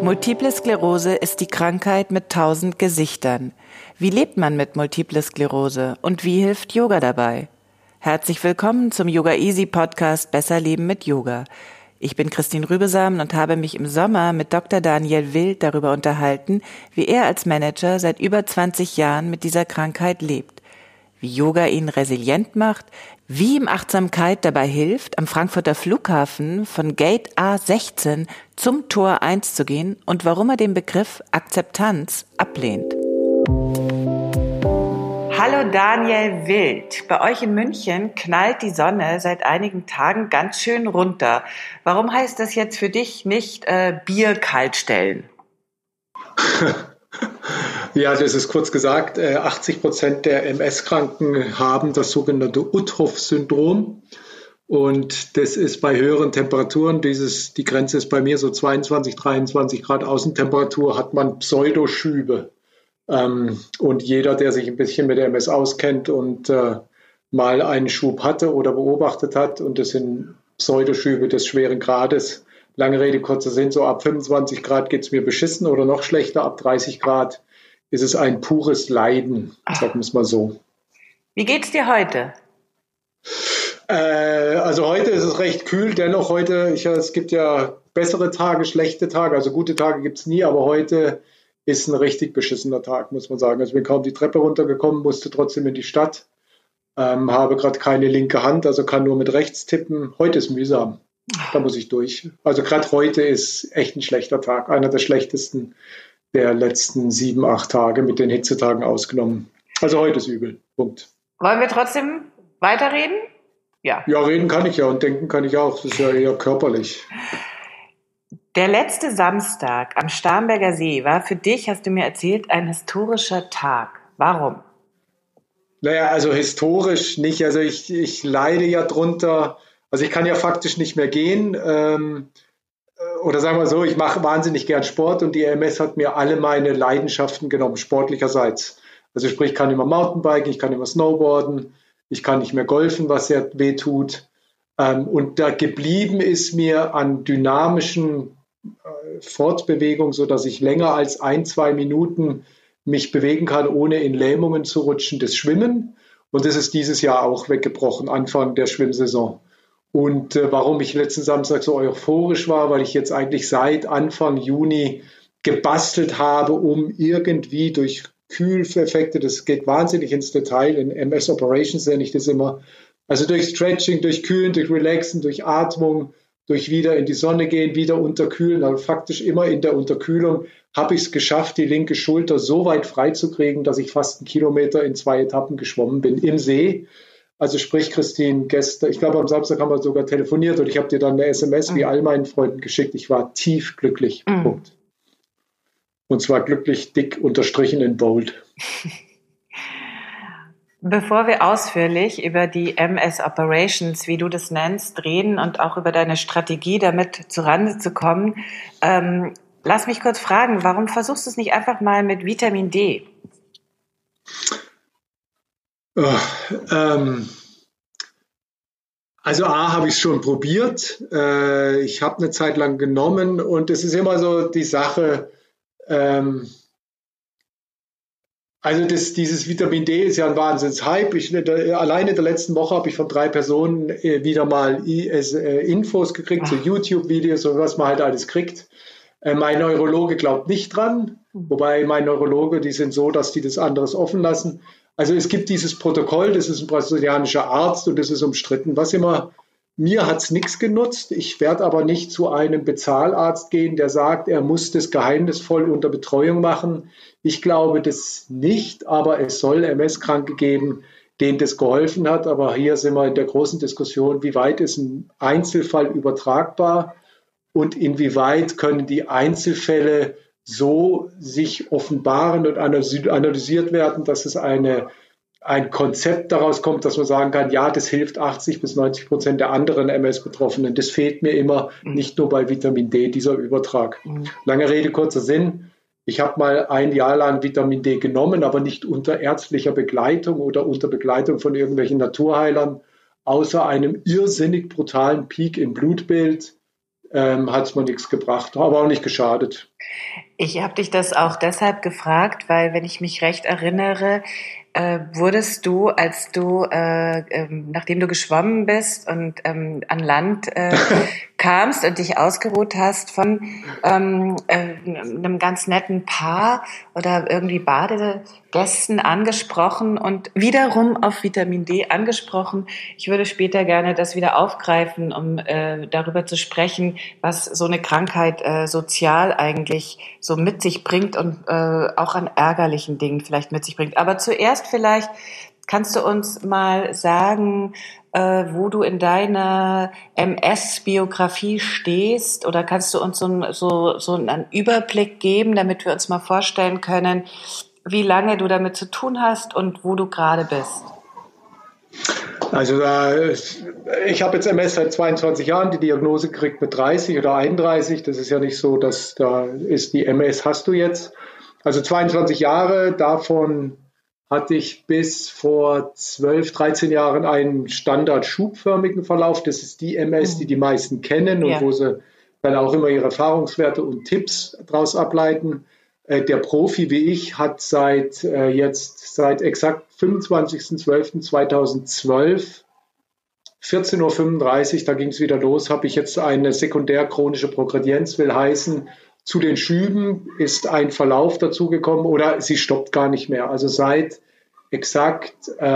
Multiple Sklerose ist die Krankheit mit 1000 Gesichtern. Wie lebt man mit Multiple Sklerose und wie hilft Yoga dabei? Herzlich willkommen zum Yoga Easy Podcast Besser Leben mit Yoga. Ich bin Christine Rübesamen und habe mich im Sommer mit Dr. Daniel Wild darüber unterhalten, wie er als Manager seit über 20 Jahren mit dieser Krankheit lebt, wie Yoga ihn resilient macht, wie ihm Achtsamkeit dabei hilft, am Frankfurter Flughafen von Gate A16 zum Tor 1 zu gehen und warum er den Begriff Akzeptanz ablehnt. Hallo Daniel Wild. Bei euch in München knallt die Sonne seit einigen Tagen ganz schön runter. Warum heißt das jetzt für dich nicht Bier kalt stellen? Ja, das ist kurz gesagt, 80% der MS-Kranken haben das sogenannte Uthoff-Syndrom. Und das ist bei höheren Temperaturen, die Grenze ist bei mir so 22, 23 Grad Außentemperatur, hat man Pseudoschübe. Und jeder, der sich ein bisschen mit der MS auskennt und mal einen Schub hatte oder beobachtet hat, und das sind Pseudoschübe des schweren Grades, lange Rede, kurzer Sinn, so ab 25 Grad geht es mir beschissen oder noch schlechter, ab 30 Grad ist es ein pures Leiden, sagen wir es mal so. Wie geht's dir heute? Also heute ist es recht kühl, dennoch heute, es gibt ja bessere Tage, schlechte Tage, also gute Tage gibt es nie, aber heute ist ein richtig beschissener Tag, muss man sagen. Also ich bin kaum die Treppe runtergekommen, musste trotzdem in die Stadt, habe gerade keine linke Hand, also kann nur mit rechts tippen. Heute ist mühsam, da muss ich durch. Also gerade heute ist echt ein schlechter Tag, einer der schlechtesten der letzten 7, 8 Tage, mit den Hitzetagen ausgenommen. Also heute ist übel, Punkt. Wollen wir trotzdem weiterreden? Ja. Ja, reden kann ich ja und denken kann ich auch, das ist ja eher körperlich. Der letzte Samstag am Starnberger See war für dich, hast du mir erzählt, ein historischer Tag. Warum? Naja, also historisch nicht. Also ich leide ja drunter. Also ich kann ja faktisch nicht mehr gehen. Oder sagen wir so, ich mache wahnsinnig gern Sport und die MS hat mir alle meine Leidenschaften genommen, sportlicherseits. Also sprich, ich kann immer Mountainbiken, ich kann immer Snowboarden, ich kann nicht mehr golfen, was sehr weh tut. Und da geblieben ist mir an dynamischen Fortbewegung, sodass ich länger als 1-2 Minuten mich bewegen kann, ohne in Lähmungen zu rutschen, das Schwimmen. Und das ist dieses Jahr auch weggebrochen, Anfang der Schwimmsaison. Und warum ich letzten Samstag so euphorisch war, weil ich jetzt eigentlich seit Anfang Juni gebastelt habe, um irgendwie durch Kühleffekte, das geht wahnsinnig ins Detail, in MS Operations nenne ich das immer, also durch Stretching, durch Kühlen, durch Relaxen, durch Atmung, durch wieder in die Sonne gehen, wieder unterkühlen, also faktisch immer in der Unterkühlung habe ich es geschafft, die linke Schulter so weit freizukriegen, dass ich fast 1 Kilometer in 2 Etappen geschwommen bin im See. Also sprich, Christine, gestern, ich glaube am Samstag haben wir sogar telefoniert und ich habe dir dann eine SMS wie all meinen Freunden geschickt. Ich war tief glücklich. Punkt. Und zwar glücklich dick unterstrichen in Bold. Bevor wir ausführlich über die MS Operations, wie du das nennst, reden und auch über deine Strategie, damit zurande zu kommen, lass mich kurz fragen, warum versuchst du es nicht einfach mal mit Vitamin D? Also A, habe ich es schon probiert. Ich habe eine Zeit lang genommen und es ist immer so die Sache, also dieses Vitamin D ist ja ein Wahnsinns-Hype. Alleine in der letzten Woche habe ich von 3 Personen wieder mal Infos gekriegt, so YouTube-Videos und was man halt alles kriegt. Mein Neurologe glaubt nicht dran, wobei mein Neurologe, die sind so, dass die das anderes offen lassen. Also es gibt dieses Protokoll, das ist ein brasilianischer Arzt und das ist umstritten. Mir hat es nichts genutzt. Ich werde aber nicht zu einem Bezahlarzt gehen, der sagt, er muss das geheimnisvoll unter Betreuung machen. Ich glaube das nicht, aber es soll MS-Kranke geben, denen das geholfen hat. Aber hier sind wir in der großen Diskussion, wie weit ist ein Einzelfall übertragbar und inwieweit können die Einzelfälle so sich offenbaren und analysiert werden, dass es ein Konzept daraus kommt, dass man sagen kann, ja, das hilft 80-90% der anderen MS-Betroffenen. Das fehlt mir immer, nicht nur bei Vitamin D, dieser Übertrag. Lange Rede, kurzer Sinn. Ich habe mal 1 Jahr lang Vitamin D genommen, aber nicht unter ärztlicher Begleitung oder unter Begleitung von irgendwelchen Naturheilern. Außer einem irrsinnig brutalen Peak im Blutbild hat es mir nichts gebracht, aber auch nicht geschadet. Ich habe dich das auch deshalb gefragt, weil, wenn ich mich recht erinnere, wurdest du, nachdem du geschwommen bist und an Land kamst und dich ausgeruht hast, von einem ganz netten Paar oder irgendwie Badegästen angesprochen und wiederum auf Vitamin D angesprochen. Ich würde später gerne das wieder aufgreifen, um darüber zu sprechen, was so eine Krankheit sozial eigentlich so mit sich bringt und auch an ärgerlichen Dingen vielleicht mit sich bringt. Aber zuerst vielleicht kannst du uns mal sagen, wo du in deiner MS-Biografie stehst, oder kannst du uns so einen Überblick geben, damit wir uns mal vorstellen können, wie lange du damit zu tun hast und wo du gerade bist? Also ich habe jetzt MS seit 22 Jahren, die Diagnose gekriegt mit 30 oder 31. Das ist ja nicht so, dass da ist, die MS hast du jetzt. Also 22 Jahre, davon hatte ich bis vor 12, 13 Jahren einen standard-schubförmigen Verlauf. Das ist die MS, die die meisten kennen und wo sie dann auch immer ihre Erfahrungswerte und Tipps daraus ableiten. Der Profi wie ich hat seit exakt 25.12.2012, 14:35 Uhr, da ging es wieder los, habe ich jetzt eine sekundär chronische Progredienz, will heißen, zu den Schüben ist ein Verlauf dazugekommen oder sie stoppt gar nicht mehr. Also seit exakt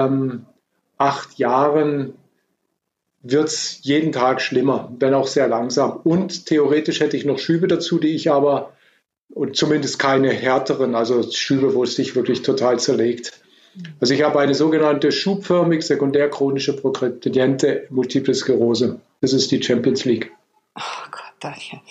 8 Jahren wird es jeden Tag schlimmer, wenn auch sehr langsam. Und theoretisch hätte ich noch Schübe dazu, die ich aber, und zumindest keine härteren, also Schübe, wo es sich wirklich total zerlegt. Also ich habe eine sogenannte schubförmig sekundär chronische progrediente Multiple Sklerose. Das ist die Champions League. Oh Gott, danke.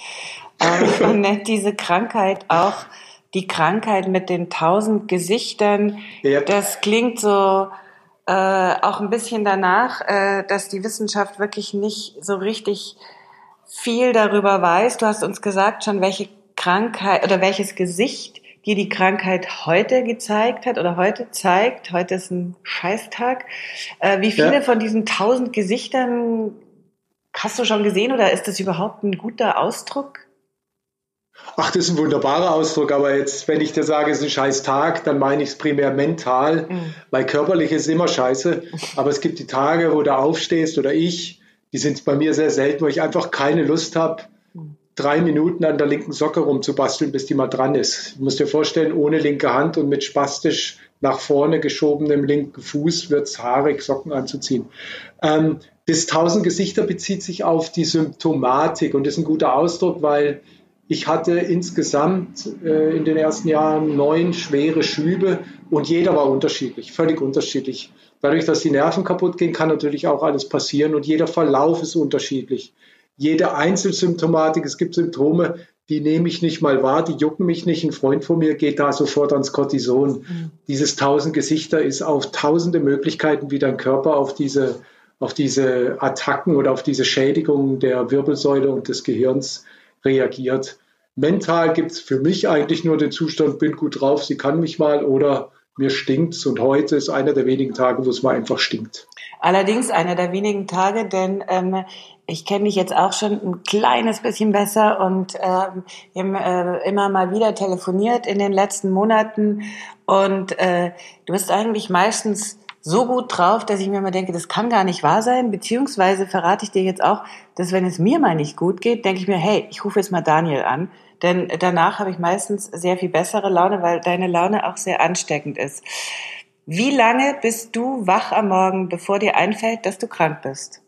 Man nennt diese Krankheit auch die Krankheit mit den 1000 Gesichtern. Yep. Das klingt so auch ein bisschen danach, dass die Wissenschaft wirklich nicht so richtig viel darüber weiß. Du hast uns gesagt schon, welche Krankheit oder welches Gesicht dir die Krankheit heute gezeigt hat oder heute zeigt. Heute ist ein Scheißtag. Wie viele von diesen 1000 Gesichtern hast du schon gesehen, oder ist das überhaupt ein guter Ausdruck? Ach, das ist ein wunderbarer Ausdruck, aber jetzt, wenn ich dir sage, es ist ein scheiß Tag, dann meine ich es primär mental, weil körperlich ist immer scheiße, aber es gibt die Tage, wo du aufstehst oder die sind bei mir sehr selten, wo ich einfach keine Lust habe, 3 Minuten an der linken Socke rumzubasteln, bis die mal dran ist. Du musst dir vorstellen, ohne linke Hand und mit spastisch nach vorne geschobenem linken Fuß wird es haarig, Socken anzuziehen. Das 1000 Gesichter bezieht sich auf die Symptomatik und das ist ein guter Ausdruck, weil ich hatte insgesamt in den ersten Jahren 9 schwere Schübe und jeder war unterschiedlich, völlig unterschiedlich. Dadurch, dass die Nerven kaputt gehen, kann natürlich auch alles passieren und jeder Verlauf ist unterschiedlich. Jede Einzelsymptomatik, es gibt Symptome, die nehme ich nicht mal wahr, die jucken mich nicht. Ein Freund von mir geht da sofort ans Cortison. Dieses 1000 Gesichter ist auf tausende Möglichkeiten, wie dein Körper auf diese Attacken oder auf diese Schädigungen der Wirbelsäule und des Gehirns reagiert. Mental gibt es für mich eigentlich nur den Zustand, bin gut drauf, sie kann mich mal oder mir stinkt's. Und heute ist einer der wenigen Tage, wo es mal einfach stinkt. Allerdings einer der wenigen Tage, denn ich kenne dich jetzt auch schon ein kleines bisschen besser und wir haben immer mal wieder telefoniert in den letzten Monaten und du bist eigentlich meistens so gut drauf, dass ich mir immer denke, das kann gar nicht wahr sein, beziehungsweise verrate ich dir jetzt auch, dass wenn es mir mal nicht gut geht, denke ich mir, hey, ich rufe jetzt mal Daniel an, denn danach habe ich meistens sehr viel bessere Laune, weil deine Laune auch sehr ansteckend ist. Wie lange bist du wach am Morgen, bevor dir einfällt, dass du krank bist?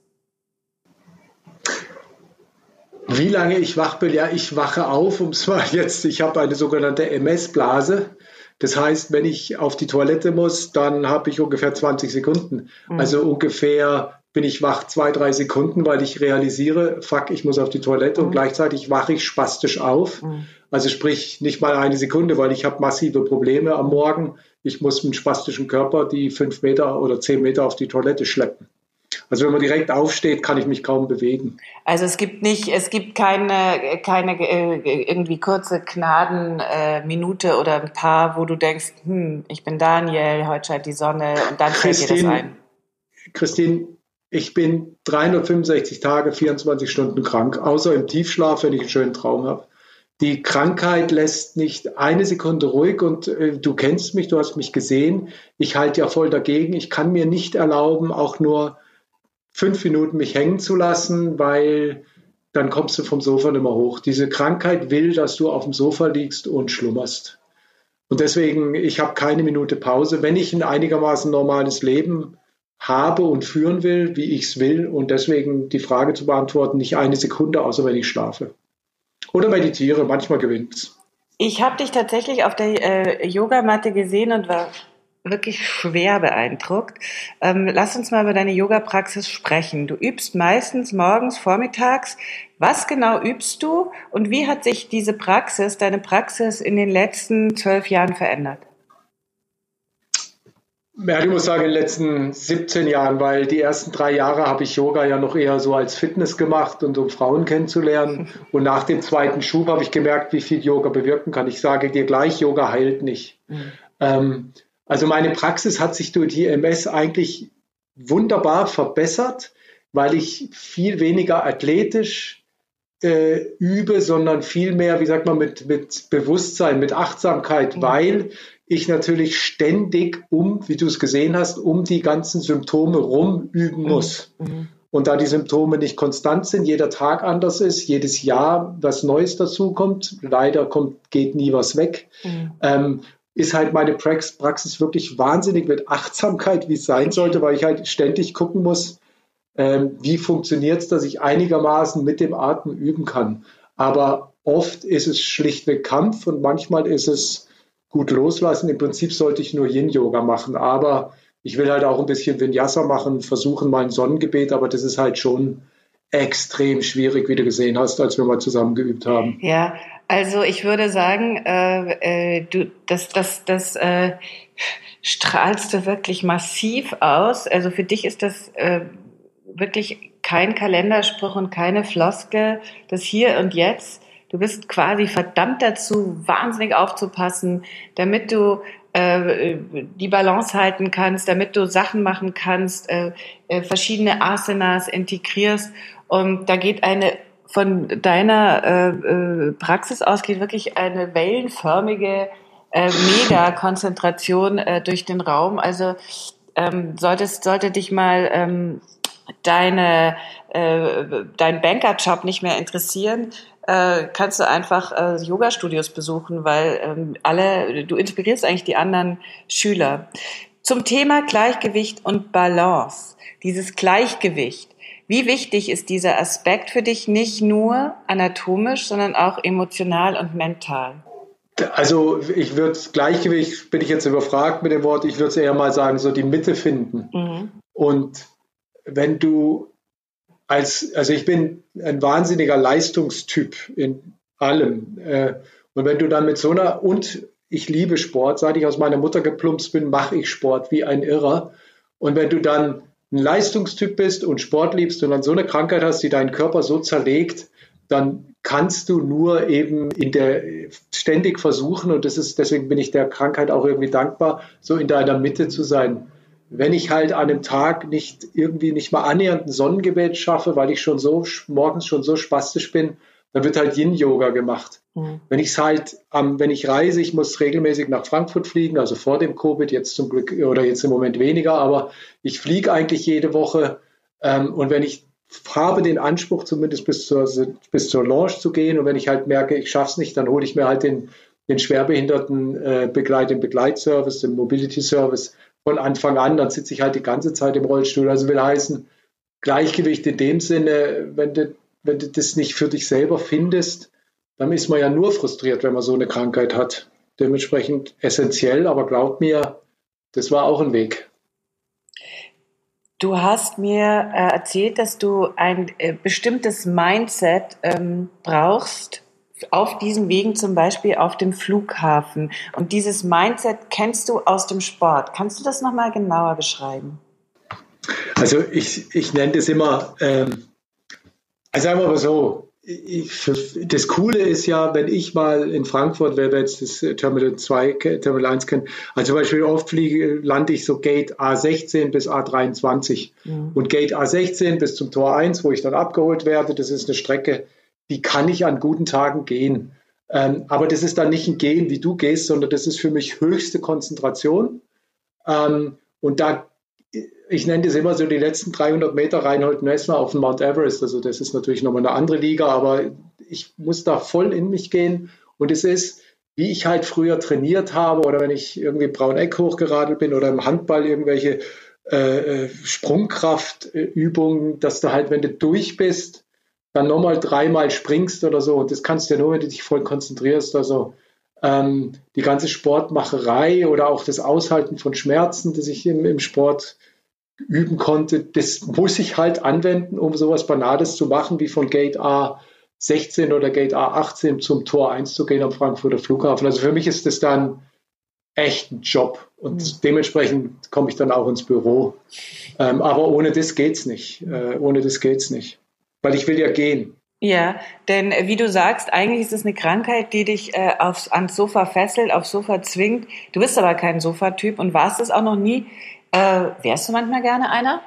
Wie lange ich wach bin? Ja, ich wache auf, ich habe eine sogenannte MS-Blase. Das heißt, wenn ich auf die Toilette muss, dann habe ich ungefähr 20 Sekunden. Also ungefähr bin ich wach 2, 3 Sekunden, weil ich realisiere, fuck, ich muss auf die Toilette und gleichzeitig wache ich spastisch auf. Also sprich nicht mal 1 Sekunde, weil ich habe massive Probleme am Morgen. Ich muss mit einem spastischen Körper die 5 Meter oder 10 Meter auf die Toilette schleppen. Also wenn man direkt aufsteht, kann ich mich kaum bewegen. Also es gibt keine irgendwie kurze Gnadenminute oder ein paar, wo du denkst, ich bin Daniel, heute scheint die Sonne und dann fällt dir das ein. Christine, ich bin 365 Tage, 24 Stunden krank, außer im Tiefschlaf, wenn ich einen schönen Traum habe. Die Krankheit lässt nicht eine Sekunde ruhig und du kennst mich, du hast mich gesehen. Ich halte ja voll dagegen. Ich kann mir nicht erlauben, auch nur 5 Minuten mich hängen zu lassen, weil dann kommst du vom Sofa nicht mehr hoch. Diese Krankheit will, dass du auf dem Sofa liegst und schlummerst. Und deswegen, ich habe keine Minute Pause. Wenn ich ein einigermaßen normales Leben habe und führen will, wie ich es will, und deswegen die Frage zu beantworten, nicht eine Sekunde, außer wenn ich schlafe. Oder meditiere, manchmal gewinnt's. Ich habe dich tatsächlich auf der Yogamatte gesehen und war wirklich schwer beeindruckt. Lass uns mal über deine Yoga-Praxis sprechen. Du übst meistens morgens, vormittags. Was genau übst du und wie hat sich deine Praxis in den letzten 12 Jahren verändert? Ja, ich muss sagen, in den letzten 17 Jahren, weil die ersten 3 Jahre habe ich Yoga ja noch eher so als Fitness gemacht und um Frauen kennenzulernen. Und nach dem zweiten Schub habe ich gemerkt, wie viel Yoga bewirken kann. Ich sage dir gleich, Yoga heilt nicht. Also meine Praxis hat sich durch die MS eigentlich wunderbar verbessert, weil ich viel weniger athletisch übe, sondern viel mehr, wie sagt man, mit Bewusstsein, mit Achtsamkeit, weil ich natürlich ständig wie du es gesehen hast, um die ganzen Symptome rum üben muss. Und da die Symptome nicht konstant sind, jeder Tag anders ist, jedes Jahr was Neues dazukommt, leider geht nie was weg, ist halt meine Praxis wirklich wahnsinnig mit Achtsamkeit, wie es sein sollte, weil ich halt ständig gucken muss, wie funktioniert es, dass ich einigermaßen mit dem Atmen üben kann. Aber oft ist es schlichtweg Kampf und manchmal ist es gut loslassen. Im Prinzip sollte ich nur Yin-Yoga machen, aber ich will halt auch ein bisschen Vinyasa machen, versuchen mal ein Sonnengebet, aber das ist halt schon extrem schwierig, wie du gesehen hast, als wir mal zusammen geübt haben. Ja, also ich würde sagen, das strahlst du wirklich massiv aus. Also für dich ist das wirklich kein Kalenderspruch und keine Floskel, das Hier und Jetzt. Du bist quasi verdammt dazu, wahnsinnig aufzupassen, damit du die Balance halten kannst, damit du Sachen machen kannst, verschiedene Asanas integrierst. Und da geht von deiner Praxis aus geht wirklich eine wellenförmige Mega-Konzentration durch den Raum. Also sollte dich mal dein Bankerjob nicht mehr interessieren, kannst du einfach Yoga-Studios besuchen, weil du inspirierst eigentlich die anderen Schüler. Zum Thema Gleichgewicht und Balance, dieses Gleichgewicht. Wie wichtig ist dieser Aspekt für dich, nicht nur anatomisch, sondern auch emotional und mental? Also Gleichgewicht, bin ich jetzt überfragt mit dem Wort, ich würde es eher mal sagen, so die Mitte finden. Und wenn du also ich bin ein wahnsinniger Leistungstyp in allem. Und wenn du dann und ich liebe Sport, seit ich aus meiner Mutter geplumpst bin, mache ich Sport wie ein Irrer. Und wenn du dann ein Leistungstyp bist und Sport liebst und dann so eine Krankheit hast, die deinen Körper so zerlegt, dann kannst du nur eben ständig versuchen, und deswegen bin ich der Krankheit auch irgendwie dankbar, so in deiner Mitte zu sein. Wenn ich halt an einem Tag nicht mal annähernd ein Sonnengebet schaffe, weil ich morgens schon so spastisch bin, dann wird halt Yin-Yoga gemacht. Wenn ich reise, ich muss regelmäßig nach Frankfurt fliegen, also vor dem Covid, jetzt zum Glück, oder jetzt im Moment weniger, aber ich fliege eigentlich jede Woche, und wenn ich habe den Anspruch, zumindest bis zur Lounge zu gehen, und wenn ich halt merke, ich schaffe es nicht, dann hole ich mir halt den schwerbehinderten den Begleitservice, den Mobility Service von Anfang an, dann sitze ich halt die ganze Zeit im Rollstuhl. Also will heißen, Gleichgewicht in dem Sinne, wenn du das nicht für dich selber findest, dann ist man ja nur frustriert, wenn man so eine Krankheit hat. Dementsprechend essentiell, aber glaub mir, das war auch ein Weg. Du hast mir erzählt, dass du ein bestimmtes Mindset brauchst, auf diesen Wegen, zum Beispiel auf dem Flughafen. Und dieses Mindset kennst du aus dem Sport. Kannst du das nochmal genauer beschreiben? Also ich nenne das immer, also sagen wir mal so, das Coole ist ja, wenn ich mal in Frankfurt, wer jetzt das Terminal 2, Terminal 1 kennt, also zum Beispiel oft lande ich so Gate A16 bis A23. Und Gate A16 bis zum Tor 1, wo ich dann abgeholt werde, das ist eine Strecke, die kann ich an guten Tagen gehen. Aber das ist dann nicht ein Gehen, wie du gehst, sondern das ist für mich höchste Konzentration. Und da, ich nenne das immer so die letzten 300 Meter Reinhold Messner auf dem Mount Everest. Also das ist natürlich nochmal eine andere Liga, aber ich muss da voll in mich gehen. Und es ist, wie ich halt früher trainiert habe oder wenn ich irgendwie Brauneck hochgeradelt bin oder im Handball irgendwelche Sprungkraftübungen, dass du halt, wenn du durch bist, dann nochmal 3-mal springst oder so. Und das kannst du ja nur, wenn du dich voll konzentrierst. Also die ganze Sportmacherei oder auch das Aushalten von Schmerzen, das ich im Sport üben konnte, das muss ich halt anwenden, um sowas Banales zu machen, wie von Gate A16 oder Gate A18 zum Tor 1 zu gehen am Frankfurter Flughafen. Also für mich ist das dann echt ein Job und dementsprechend komme ich dann auch ins Büro. Aber ohne das geht's nicht. Ohne das geht's nicht. Weil ich will ja gehen. Ja, denn wie du sagst, eigentlich ist es eine Krankheit, die dich ans Sofa fesselt, aufs Sofa zwingt. Du bist aber kein Sofatyp und warst es auch noch nie. Wärst du manchmal gerne einer?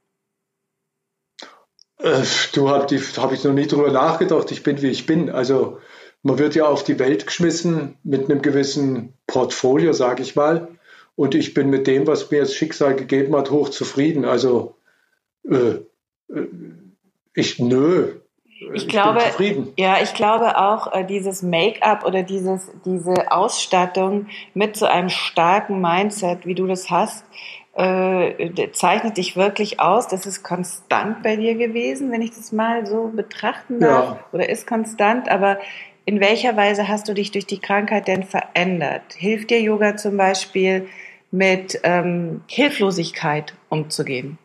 Hab ich noch nie drüber nachgedacht. Ich bin, wie ich bin. Also man wird ja auf die Welt geschmissen mit einem gewissen Portfolio, sage ich mal. Und ich bin mit dem, was mir das Schicksal gegeben hat, hochzufrieden. Also ich bin zufrieden. Ja, ich glaube auch, dieses Make-up oder diese Ausstattung mit so einem starken Mindset, wie du das hast, zeichnet dich wirklich aus. Das ist konstant bei dir gewesen, wenn ich das mal so betrachten darf. Ja. Oder ist konstant, aber in welcher Weise hast du dich durch die Krankheit denn verändert? Hilft dir Yoga zum Beispiel, mit Hilflosigkeit umzugehen?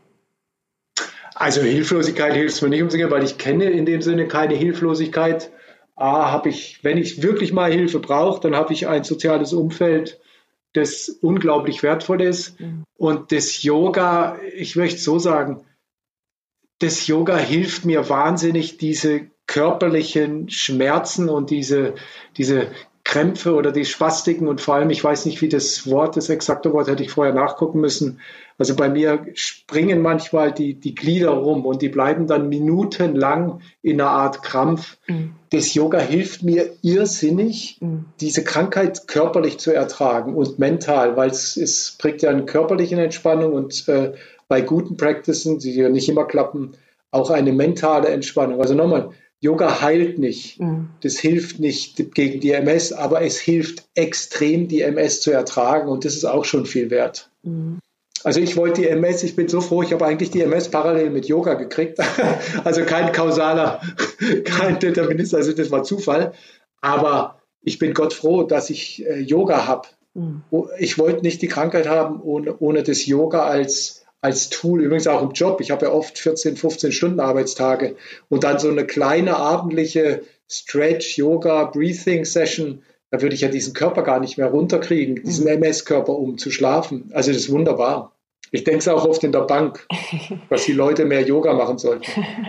Also Hilflosigkeit hilft es mir nicht umzugehen, weil ich kenne in dem Sinne keine Hilflosigkeit. Wenn ich wirklich mal Hilfe brauche, dann habe ich ein soziales Umfeld, das unglaublich wertvoll ist. Mhm. Und das Yoga, ich möchte so sagen, das Yoga hilft mir wahnsinnig, diese körperlichen Schmerzen und diese Krämpfe oder die Spastiken und vor allem, ich weiß nicht, wie das exakte Wort hätte ich vorher nachgucken müssen. Also bei mir springen manchmal die Glieder rum und die bleiben dann minutenlang in einer Art Krampf. Mhm. Das Yoga hilft mir irrsinnig, diese Krankheit körperlich zu ertragen und mental, weil es bringt ja eine körperliche Entspannung und bei guten Practices, die ja nicht immer klappen, auch eine mentale Entspannung. Also nochmal, Yoga heilt nicht. Das hilft nicht gegen die MS, aber es hilft extrem, die MS zu ertragen und das ist auch schon viel wert. Also ich wollte die MS, ich bin so froh, ich habe eigentlich die MS parallel mit Yoga gekriegt. Also kein Determinist, also das war Zufall. Aber ich bin Gott froh, dass ich Yoga habe. Ich wollte nicht die Krankheit haben ohne das Yoga als Tool, übrigens auch im Job. Ich habe ja oft 14, 15 Stunden Arbeitstage und dann so eine kleine abendliche Stretch, Yoga, Breathing Session, da würde ich ja diesen Körper gar nicht mehr runterkriegen, diesen MS-Körper, um zu schlafen. Also das ist wunderbar. Ich denke es auch oft in der Bank, dass die Leute mehr Yoga machen sollten.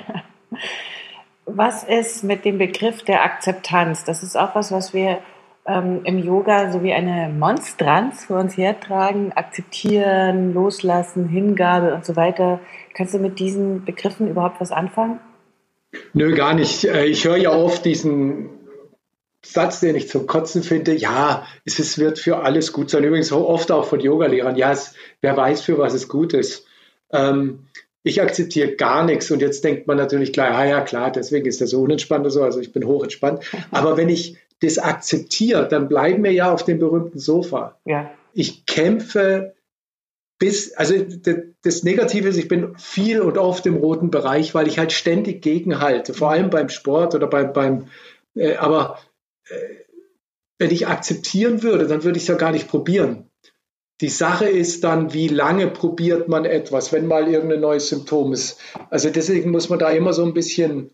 Was ist mit dem Begriff der Akzeptanz? Das ist auch was wir im Yoga so wie eine Monstranz vor uns hertragen, akzeptieren, loslassen, Hingabe und so weiter. Kannst du mit diesen Begriffen überhaupt was anfangen? Nö, gar nicht. Ich höre ja oft diesen Satz, den ich zum Kotzen finde, ja, es wird für alles gut sein. Übrigens oft auch von Yogalehrern, ja, wer weiß, für was es gut ist. Ich akzeptiere gar nichts und jetzt denkt man natürlich gleich, ja klar, deswegen ist das so unentspannt oder so, also ich bin hochentspannt. Aber wenn ich das akzeptiere, dann bleiben wir ja auf dem berühmten Sofa. Ja. Ich kämpfe also das Negative ist, ich bin viel und oft im roten Bereich, weil ich halt ständig gegenhalte, vor allem beim Sport oder aber wenn ich akzeptieren würde, dann würde ich es ja gar nicht probieren. Die Sache ist dann, wie lange probiert man etwas, wenn mal irgendein neues Symptom ist. Also deswegen muss man da immer so ein bisschen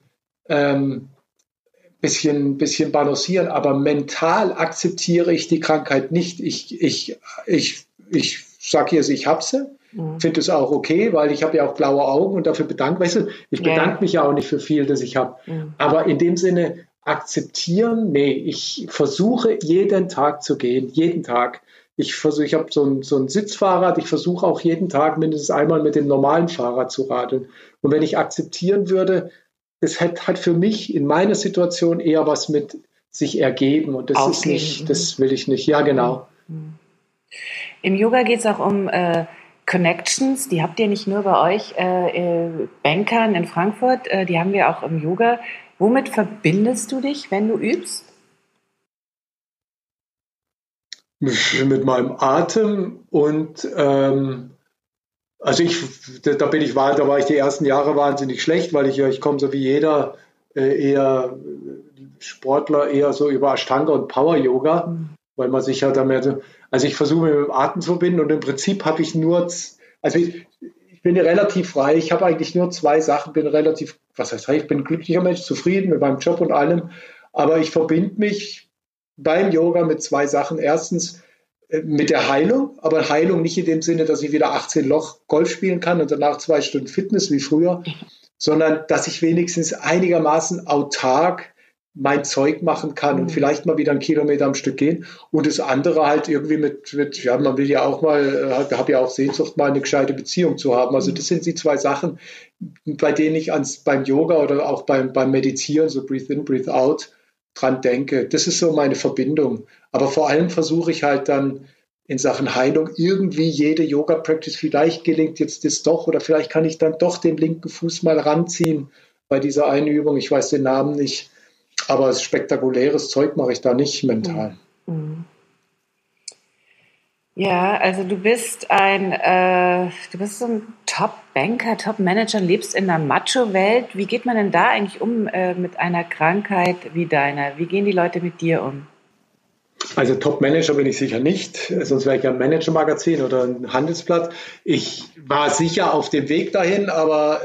balancieren, aber mental akzeptiere ich die Krankheit nicht. Ich sage jetzt, ich habe sie, finde es auch okay, weil ich habe ja auch blaue Augen und dafür bedanke mich ja auch nicht für viel, das ich habe. Aber in dem Sinne akzeptieren, nee, ich versuche jeden Tag zu gehen, jeden Tag. Ich habe so ein Sitzfahrrad, ich versuche auch jeden Tag mindestens einmal mit dem normalen Fahrrad zu radeln. Und wenn ich akzeptieren würde, das hat für mich in meiner Situation eher was mit sich ergeben. Und das ist nicht, das will ich nicht. Ja, genau. Im Yoga geht es auch um Connections. Die habt ihr nicht nur bei euch Bankern in Frankfurt, die haben wir auch im Yoga. Womit verbindest du dich, wenn du übst? Mit meinem Atem und also da war ich die ersten Jahre wahnsinnig schlecht, weil ich komme so wie jeder eher Sportler eher so über Ashtanga und Power Yoga, weil man sich ja damit, also ich versuche mit dem Atem zu verbinden und im Prinzip habe ich nur, also ich bin ja relativ frei, ich habe eigentlich nur zwei Sachen, was heißt, ich bin ein glücklicher Mensch, zufrieden mit meinem Job und allem, aber ich verbinde mich beim Yoga mit zwei Sachen. Erstens mit der Heilung, aber Heilung nicht in dem Sinne, dass ich wieder 18 Loch Golf spielen kann und danach 2 Stunden Fitness wie früher, sondern dass ich wenigstens einigermaßen autark mein Zeug machen kann und vielleicht mal wieder 1 Kilometer am Stück gehen. Und das andere halt irgendwie ja, man will ja auch mal, habe ja auch Sehnsucht, mal eine gescheite Beziehung zu haben. Also das sind die zwei Sachen, bei denen ich beim Yoga oder auch beim Meditieren, so Breathe in, Breathe out, dran denke. Das ist so meine Verbindung. Aber vor allem versuche ich halt dann in Sachen Heilung irgendwie jede Yoga-Practice, vielleicht gelingt jetzt das doch oder vielleicht kann ich dann doch den linken Fuß mal ranziehen bei dieser einen Übung. Ich weiß den Namen nicht, aber spektakuläres Zeug mache ich da nicht mental. Ja, also du bist so ein Top-Banker, Top-Manager, lebst in einer Macho-Welt. Wie geht man denn da eigentlich um mit einer Krankheit wie deiner? Wie gehen die Leute mit dir um? Also Top-Manager bin ich sicher nicht, sonst wäre ich ja ein Manager-Magazin oder ein Handelsblatt. Ich war sicher auf dem Weg dahin, aber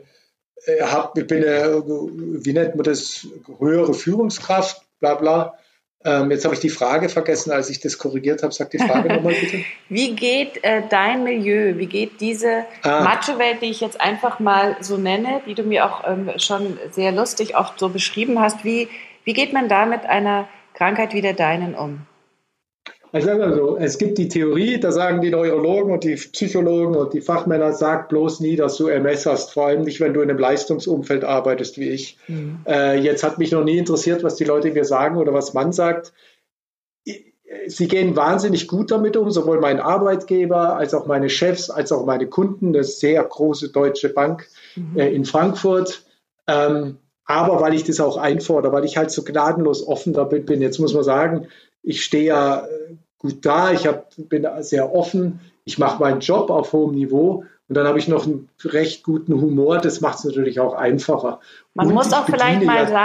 ich bin, wie nennt man das, höhere Führungskraft, bla bla. Jetzt habe ich die Frage vergessen, als ich das korrigiert habe. Sag die Frage nochmal bitte. Wie geht dein Milieu, wie geht diese Macho-Welt, die ich jetzt einfach mal so nenne, die du mir auch schon sehr lustig oft so beschrieben hast, wie geht man da mit einer Krankheit wie der deinen um? Also sagen wir so, es gibt die Theorie, da sagen die Neurologen und die Psychologen und die Fachmänner, sag bloß nie, dass du MS hast, vor allem nicht, wenn du in einem Leistungsumfeld arbeitest wie ich. Jetzt hat mich noch nie interessiert, was die Leute mir sagen oder was man sagt. Sie gehen wahnsinnig gut damit um, sowohl mein Arbeitgeber als auch meine Chefs, als auch meine Kunden, eine sehr große deutsche Bank in Frankfurt. Aber weil ich das auch einfordere, weil ich halt so gnadenlos offen da bin. Jetzt muss man sagen, ich stehe ja gut da, bin sehr offen, ich mache meinen Job auf hohem Niveau und dann habe ich noch einen recht guten Humor, das macht es natürlich auch einfacher. Man muss auch vielleicht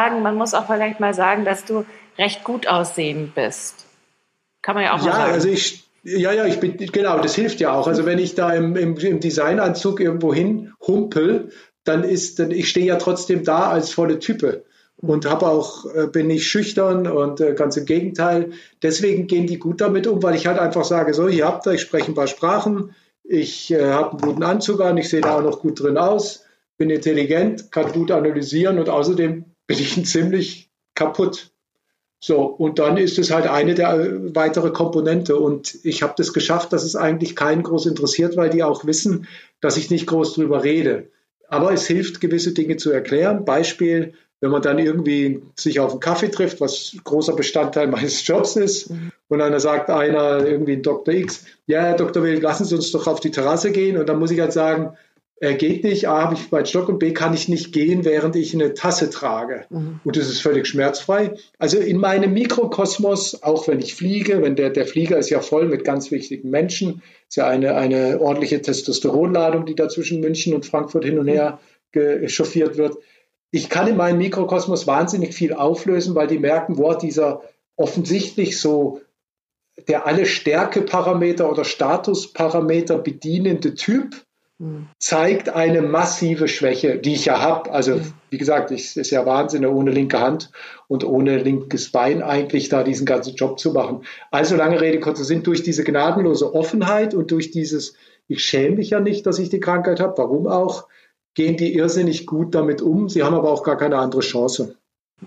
mal sagen, dass du recht gut aussehend bist. Kann man ja auch mal sagen. Also ich bin, genau, das hilft ja auch. Also wenn ich da im Designanzug irgendwo hin humpel, ich stehe ja trotzdem da als volle Type. Und bin nicht schüchtern und ganz im Gegenteil. Deswegen gehen die gut damit um, weil ich halt einfach sage, so, hier habt ihr, ich spreche ein paar Sprachen, ich habe einen guten Anzug an, ich sehe da auch noch gut drin aus, bin intelligent, kann gut analysieren und außerdem bin ich ziemlich kaputt. So, und dann ist es halt eine der weitere Komponente und ich habe das geschafft, dass es eigentlich keinen groß interessiert, weil die auch wissen, dass ich nicht groß drüber rede. Aber es hilft, gewisse Dinge zu erklären. Beispiel, wenn man dann irgendwie sich auf einen Kaffee trifft, was großer Bestandteil meines Jobs ist, und dann sagt einer, irgendwie ein Dr. X, ja, Herr Dr. Will, lassen Sie uns doch auf die Terrasse gehen. Und dann muss ich halt sagen, geht nicht, A, habe ich meinen Stock und B, kann ich nicht gehen, während ich eine Tasse trage. Und das ist völlig schmerzfrei. Also in meinem Mikrokosmos, auch wenn ich fliege, wenn der Flieger ist ja voll mit ganz wichtigen Menschen, ist ja eine ordentliche Testosteronladung, die da zwischen München und Frankfurt hin und her chauffiert wird. Ich kann in meinem Mikrokosmos wahnsinnig viel auflösen, weil die merken, dieser offensichtlich so der alle Stärkeparameter oder Statusparameter bedienende Typ zeigt eine massive Schwäche, die ich ja habe. Also wie gesagt, es ist ja Wahnsinn, ohne linke Hand und ohne linkes Bein eigentlich da diesen ganzen Job zu machen. Also lange Rede, kurzer Sinn, durch diese gnadenlose Offenheit und durch dieses, ich schäme mich ja nicht, dass ich die Krankheit habe, warum auch, gehen die irrsinnig gut damit um. Sie haben aber auch gar keine andere Chance.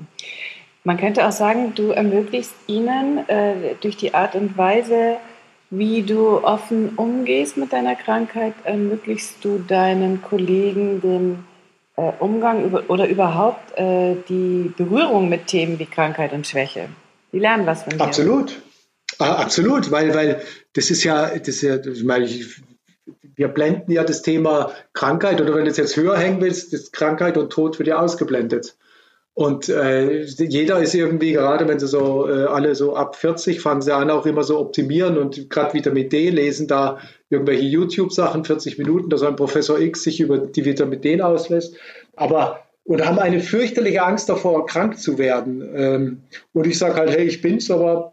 Man könnte auch sagen, du ermöglichst ihnen durch die Art und Weise, wie du offen umgehst mit deiner Krankheit, ermöglichst du deinen Kollegen den Umgang oder überhaupt die Berührung mit Themen wie Krankheit und Schwäche. Die lernen was von dir. Absolut. Absolut, weil ich meine, wir blenden ja das Thema Krankheit oder wenn du es jetzt höher hängen willst, das Krankheit und Tod wird ja ausgeblendet. Und jeder ist irgendwie, gerade wenn sie so alle so ab 40 fangen sie an, auch immer so optimieren und gerade Vitamin D lesen da irgendwelche YouTube-Sachen, 40 Minuten, dass ein Professor X sich über die Vitamin D auslässt. Und haben eine fürchterliche Angst davor, krank zu werden. Und ich sage halt, hey, ich bin's, aber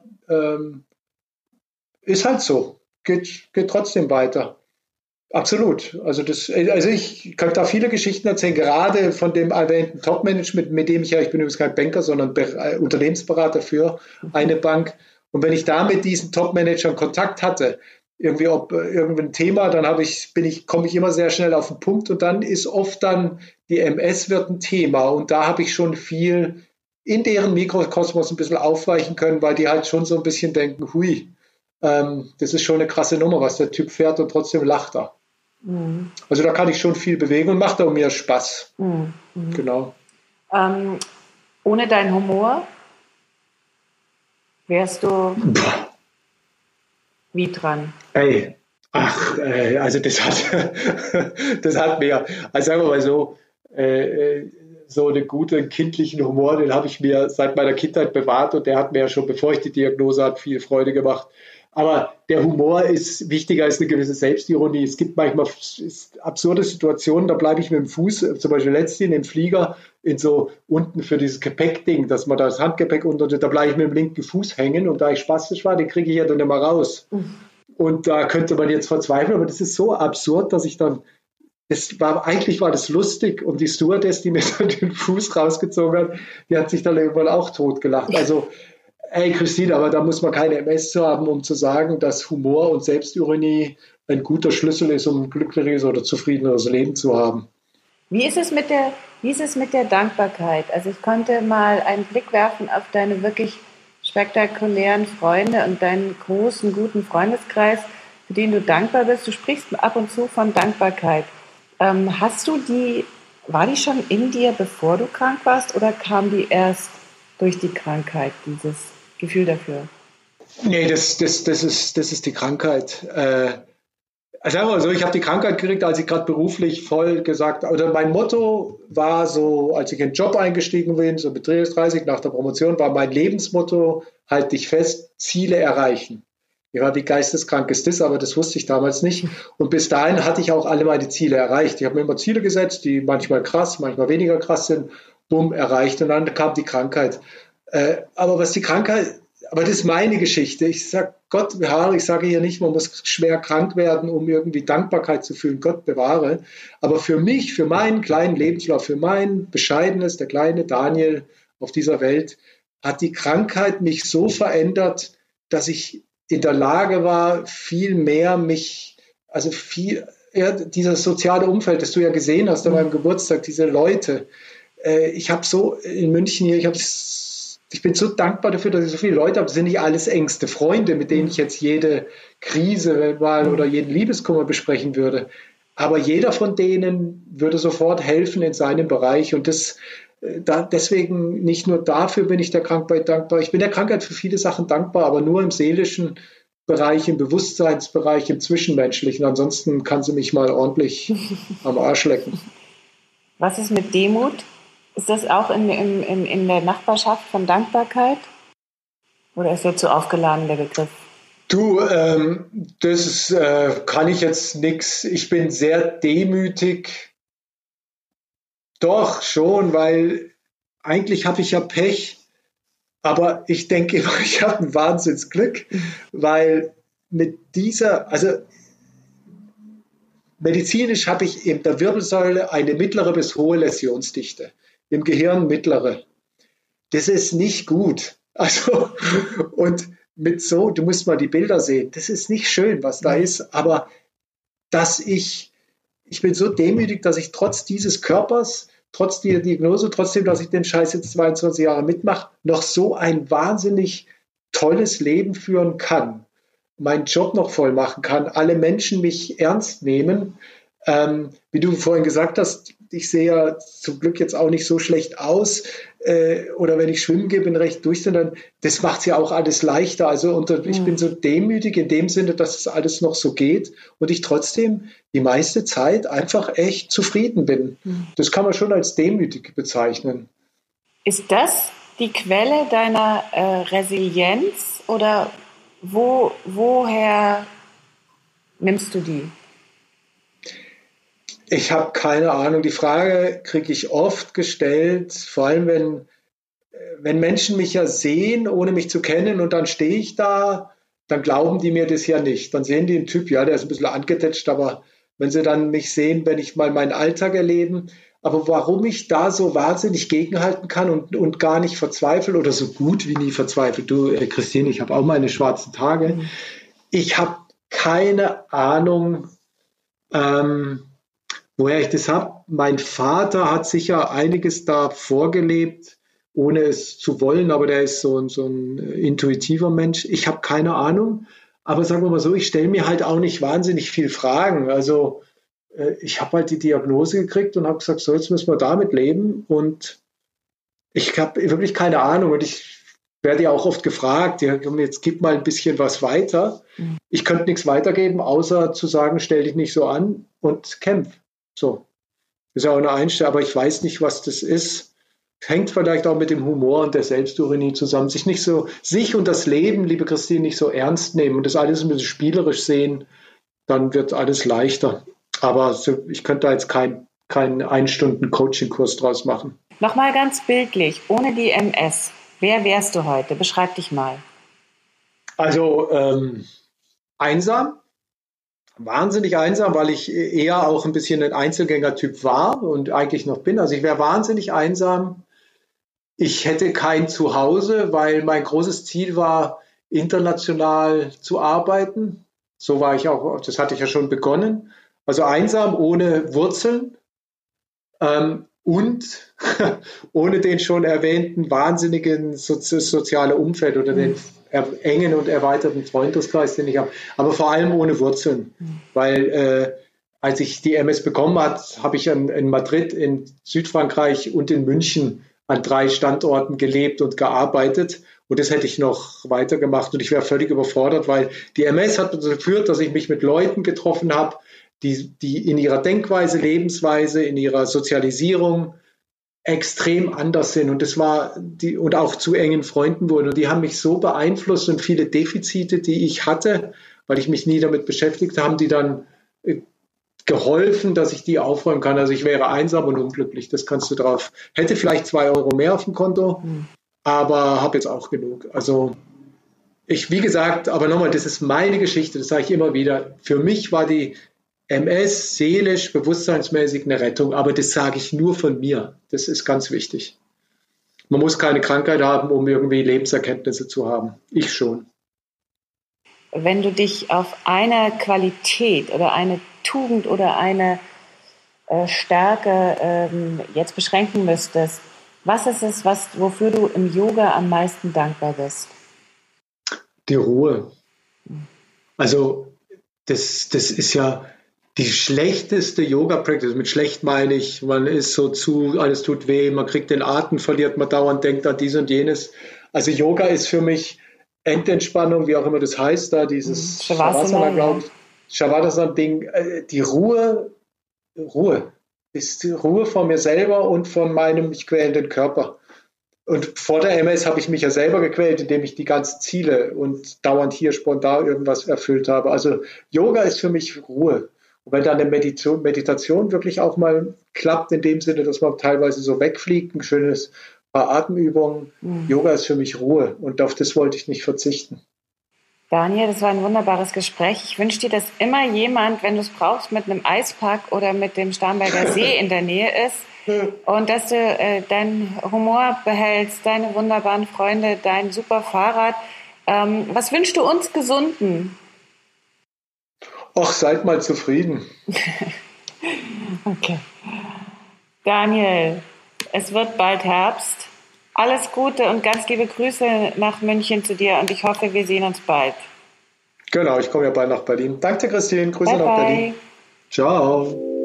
ist halt so. Geht trotzdem weiter. Absolut. Also ich kann da viele Geschichten erzählen, gerade von dem erwähnten Top-Management, mit dem ich bin übrigens kein Banker, sondern Unternehmensberater für eine Bank. Und wenn ich da mit diesen Top-Managern Kontakt hatte, irgendwie ob irgendein Thema, dann komme ich immer sehr schnell auf den Punkt und dann ist oft dann die MS wird ein Thema und da habe ich schon viel in deren Mikrokosmos ein bisschen aufweichen können, weil die halt schon so ein bisschen denken, hui, das ist schon eine krasse Nummer, was der Typ fährt und trotzdem lacht er. Mhm. Also da kann ich schon viel bewegen und macht auch mir Spaß. Mhm. Genau. Ohne deinen Humor wärst du wie dran? Also das hat mir, also sagen wir mal so, so einen guten kindlichen Humor, den habe ich mir seit meiner Kindheit bewahrt und der hat mir ja schon, bevor ich die Diagnose hatte, viel Freude gemacht. Aber der Humor ist wichtiger als eine gewisse Selbstironie. Es gibt manchmal absurde Situationen, da bleibe ich mit dem Fuß, zum Beispiel letztens im Flieger, in so unten für dieses Gepäckding, dass man da das Handgepäck unter, da bleibe ich mit dem linken Fuß hängen und da ich spastisch war, den kriege ich ja dann immer raus. Und da könnte man jetzt verzweifeln, aber das ist so absurd, dass ich dann, eigentlich war das lustig und die Stewardess, die mir dann den Fuß rausgezogen hat, die hat sich dann irgendwann auch totgelacht. Also ey, Christine, aber da muss man keine MS zu haben, um zu sagen, dass Humor und Selbstironie ein guter Schlüssel ist, um ein glückliches oder zufriedeneres Leben zu haben. Wie ist es mit der Dankbarkeit? Also ich konnte mal einen Blick werfen auf deine wirklich spektakulären Freunde und deinen großen, guten Freundeskreis, für den du dankbar bist. Du sprichst ab und zu von Dankbarkeit. War die schon in dir, bevor du krank warst, oder kam die erst durch die Krankheit, dieses Gefühl dafür? Nee, das ist die Krankheit. Also sagen wir mal so, ich habe die Krankheit gekriegt, als ich gerade beruflich voll gesagt habe, oder mein Motto war so, als ich in den Job eingestiegen bin, so mit 30 nach der Promotion, war mein Lebensmotto, halt dich fest, Ziele erreichen. Ja, wie geisteskrank ist das, aber das wusste ich damals nicht. Und bis dahin hatte ich auch alle meine Ziele erreicht. Ich habe mir immer Ziele gesetzt, die manchmal krass, manchmal weniger krass sind, bumm, erreicht. Und dann kam die Krankheit. Aber das ist meine Geschichte. Ich sage, Gott bewahre, ich sage hier nicht, man muss schwer krank werden, um irgendwie Dankbarkeit zu fühlen. Gott bewahre. Aber für mich, für meinen kleinen Lebenslauf, für mein bescheidenes, der kleine Daniel auf dieser Welt, hat die Krankheit mich so verändert, dass ich in der Lage war, viel mehr dieses soziale Umfeld, das du ja gesehen hast an meinem Geburtstag, diese Leute. Ich habe so in München hier, ich bin so dankbar dafür, dass ich so viele Leute habe. Das sind nicht alles engste Freunde, mit denen ich jetzt jede Krise oder jeden Liebeskummer besprechen würde. Aber jeder von denen würde sofort helfen in seinem Bereich. Und deswegen nicht nur dafür bin ich der Krankheit dankbar. Ich bin der Krankheit für viele Sachen dankbar, aber nur im seelischen Bereich, im Bewusstseinsbereich, im Zwischenmenschlichen. Ansonsten kann sie mich mal ordentlich am Arsch lecken. Was ist mit Demut? Ist das auch in der Nachbarschaft von Dankbarkeit? Oder ist der zu aufgeladen, der Begriff? Du, kann ich jetzt nichts. Ich bin sehr demütig. Doch, schon, weil eigentlich habe ich ja Pech. Aber ich denke immer, ich habe ein Wahnsinnsglück, weil medizinisch habe ich in der Wirbelsäule eine mittlere bis hohe Läsionsdichte. Im Gehirn mittlere. Das ist nicht gut. Also, und du musst mal die Bilder sehen. Das ist nicht schön, was da ist, aber ich bin so demütig, dass ich trotz dieses Körpers, trotz der Diagnose, trotzdem, dass ich den Scheiß jetzt 22 Jahre mitmache, noch so ein wahnsinnig tolles Leben führen kann, meinen Job noch voll machen kann, alle Menschen mich ernst nehmen. Wie du vorhin gesagt hast, ich sehe ja zum Glück jetzt auch nicht so schlecht aus. Oder wenn ich schwimmen gehe, bin recht durch, sondern das macht es ja auch alles leichter. Also ich bin so demütig in dem Sinne, dass es alles noch so geht und ich trotzdem die meiste Zeit einfach echt zufrieden bin. Das kann man schon als demütig bezeichnen. Ist das die Quelle deiner Resilienz oder woher nimmst du die? Ich habe keine Ahnung. Die Frage kriege ich oft gestellt, vor allem wenn Menschen mich ja sehen, ohne mich zu kennen, und dann stehe ich da, dann glauben die mir das ja nicht. Dann sehen die einen Typ, ja, der ist ein bisschen angetetscht, aber wenn sie dann mich sehen, wenn ich mal meinen Alltag erleben, aber warum ich da so wahnsinnig gegenhalten kann und gar nicht verzweifle oder so gut wie nie verzweifle. Du, Christine, ich habe auch meine schwarzen Tage. Ich habe keine Ahnung, woher ich das habe. Mein Vater hat sicher einiges da vorgelebt, ohne es zu wollen, aber der ist so ein intuitiver Mensch. Ich habe keine Ahnung, aber sagen wir mal so, ich stelle mir halt auch nicht wahnsinnig viel Fragen. Also ich habe halt die Diagnose gekriegt und habe gesagt, so, jetzt müssen wir damit leben. Und ich habe wirklich keine Ahnung. Und ich werde ja auch oft gefragt, ja, jetzt gib mal ein bisschen was weiter. Ich könnte nichts weitergeben, außer zu sagen, stell dich nicht so an und kämpf. So, ist ja auch eine Einstellung, aber ich weiß nicht, was das ist. Hängt vielleicht auch mit dem Humor und der Selbstironie zusammen. Sich und das Leben, liebe Christine, nicht so ernst nehmen und das alles ein bisschen spielerisch sehen, dann wird alles leichter. Aber ich könnte da jetzt keinen 1-Stunden-Coaching-Kurs draus machen. Nochmal ganz bildlich, ohne die MS, wer wärst du heute? Beschreib dich mal. Also einsam. Wahnsinnig einsam, weil ich eher auch ein bisschen ein Einzelgänger-Typ war und eigentlich noch bin. Also ich wäre wahnsinnig einsam. Ich hätte kein Zuhause, weil mein großes Ziel war, international zu arbeiten. So war ich auch, das hatte ich ja schon begonnen. Also einsam, ohne Wurzeln und ohne den schon erwähnten wahnsinnigen sozialen Umfeld oder den engen und erweiterten Freundeskreis, den ich habe, aber vor allem ohne Wurzeln, weil als ich die MS bekommen habe ich in Madrid, in Südfrankreich und in München an 3 Standorten gelebt und gearbeitet und das hätte ich noch weitergemacht und ich wäre völlig überfordert, weil die MS hat dazu geführt, dass ich mich mit Leuten getroffen habe, die in ihrer Denkweise, Lebensweise, in ihrer Sozialisierung extrem anders sind und und auch zu engen Freunden wurden und die haben mich so beeinflusst und viele Defizite, die ich hatte, weil ich mich nie damit beschäftigt habe, die dann geholfen, dass ich die aufräumen kann. Also ich wäre einsam und unglücklich, das kannst du drauf. Hätte vielleicht 2 Euro mehr auf dem Konto, aber habe jetzt auch genug. Also wie gesagt, aber nochmal, das ist meine Geschichte, das sage ich immer wieder. Für mich war die MS seelisch, bewusstseinsmäßig eine Rettung, aber das sage ich nur von mir. Das ist ganz wichtig. Man muss keine Krankheit haben, um irgendwie Lebenserkenntnisse zu haben. Ich schon. Wenn du dich auf eine Qualität oder eine Tugend oder eine Stärke jetzt beschränken müsstest, was ist es, wofür du im Yoga am meisten dankbar bist? Die Ruhe. Also das ist ja die schlechteste Yoga-Practice. Mit schlecht meine ich, man ist so alles tut weh, man kriegt den Atem, verliert man dauernd, denkt an dies und jenes. Also Yoga ist für mich Endentspannung, wie auch immer das heißt, da dieses Shavasana, glaube ich, Shavasana-Ding, die Ruhe ist die Ruhe von mir selber und von meinem mich quälenden Körper. Und vor der MS habe ich mich ja selber gequält, indem ich die ganzen Ziele und dauernd hier spontan irgendwas erfüllt habe. Also Yoga ist für mich Ruhe. Und wenn dann eine Meditation wirklich auch mal klappt, in dem Sinne, dass man teilweise so wegfliegt, ein schönes paar Atemübungen, Yoga ist für mich Ruhe und auf das wollte ich nicht verzichten. Daniel, das war ein wunderbares Gespräch. Ich wünsche dir, dass immer jemand, wenn du es brauchst, mit einem Eispack oder mit dem Starnberger See in der Nähe ist und dass du deinen Humor behältst, deine wunderbaren Freunde, dein super Fahrrad. Was wünschst du uns Gesunden? Ach, seid mal zufrieden. Okay. Daniel, es wird bald Herbst. Alles Gute und ganz liebe Grüße nach München zu dir und ich hoffe, wir sehen uns bald. Genau, ich komme ja bald nach Berlin. Danke, Christine. Grüße nach Berlin. Ciao.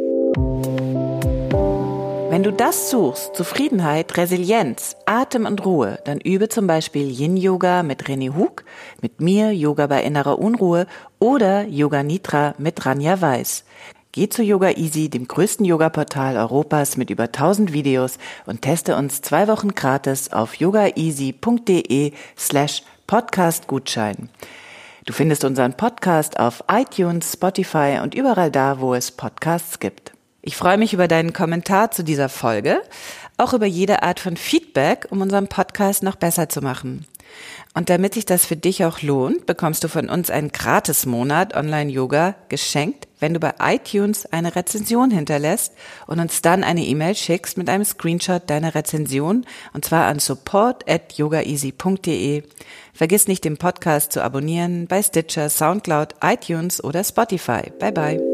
Wenn du das suchst, Zufriedenheit, Resilienz, Atem und Ruhe, dann übe zum Beispiel Yin-Yoga mit René Hug, mit mir Yoga bei innerer Unruhe oder Yoga Nidra mit Rania Weiß. Geh zu Yoga Easy, dem größten Yoga-Portal Europas mit über 1000 Videos und teste uns 2 Wochen gratis auf yogaeasy.de/Podcast-Gutschein. Du findest unseren Podcast auf iTunes, Spotify und überall da, wo es Podcasts gibt. Ich freue mich über deinen Kommentar zu dieser Folge, auch über jede Art von Feedback, um unseren Podcast noch besser zu machen. Und damit sich das für dich auch lohnt, bekommst du von uns einen Gratis-Monat Online-Yoga geschenkt, wenn du bei iTunes eine Rezension hinterlässt und uns dann eine E-Mail schickst mit einem Screenshot deiner Rezension, und zwar an support@yogaeasy.de. Vergiss nicht, den Podcast zu abonnieren bei Stitcher, Soundcloud, iTunes oder Spotify. Bye bye.